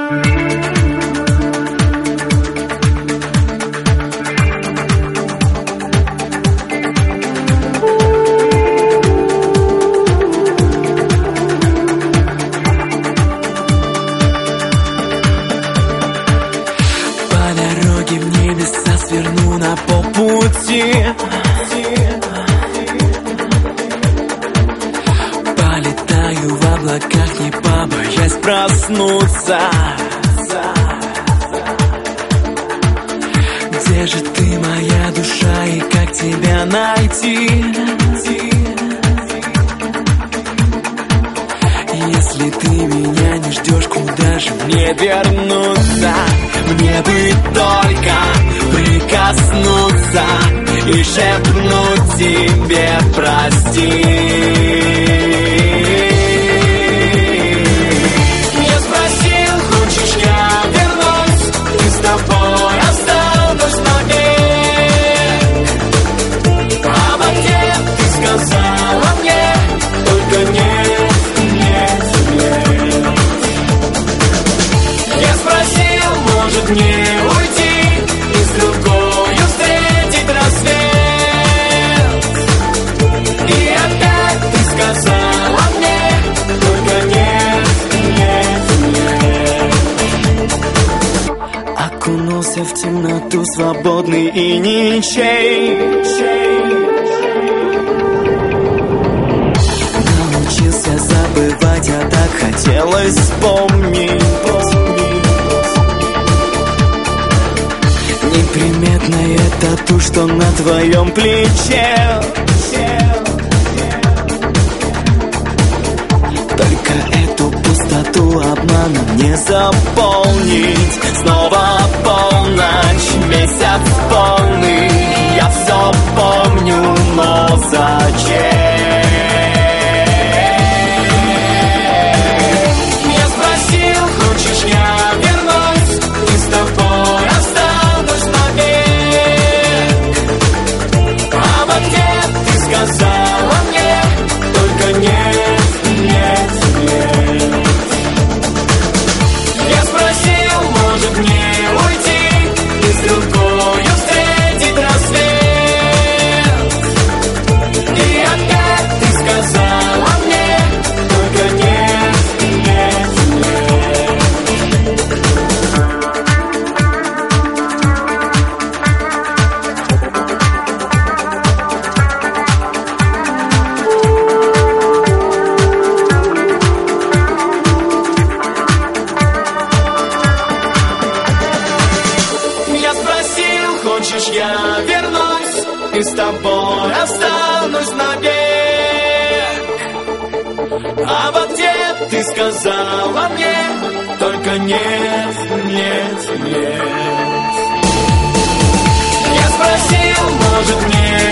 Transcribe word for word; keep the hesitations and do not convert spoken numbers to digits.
Сверну на полпути, полетаю в облаках, не побоясь проснуться. Где же ты, моя душа, и как тебя найти? Если ты меня не ждешь, куда же мне вернуться? Мне бы только прикоснуться и шепнуть тебе прости. Я спросил, хочешь я вернусь, и с тобой останусь навек. А в ответ ты сказала мне только нет, нет, нет. Я спросил, может мне уйти и с другою встретить рассвет. И опять ты сказала мне только нет, нет, нет. Окунулся в темноту, свободный и ничей. Научился забывать, а так хотелось вспомнить. Неприметная тату, что на твоем плече. Только эту пустоту обманом не заполнить. Снова полночь, месяц полный. Я все помню, но зачем? Я спросил, хочешь я вернусь и с тобой останусь навек. А в ответ ты сказала мне только нет, нет, нет. Я спросил, может мне уйти и с другою встретить рассвет. И опять ты сказала мне только нет, нет, нет. Я спросил, хочешь я вернусь и с тобой останусь навек. А в ответ ты сказала мне только нет, нет, нет. Я спросил, может мне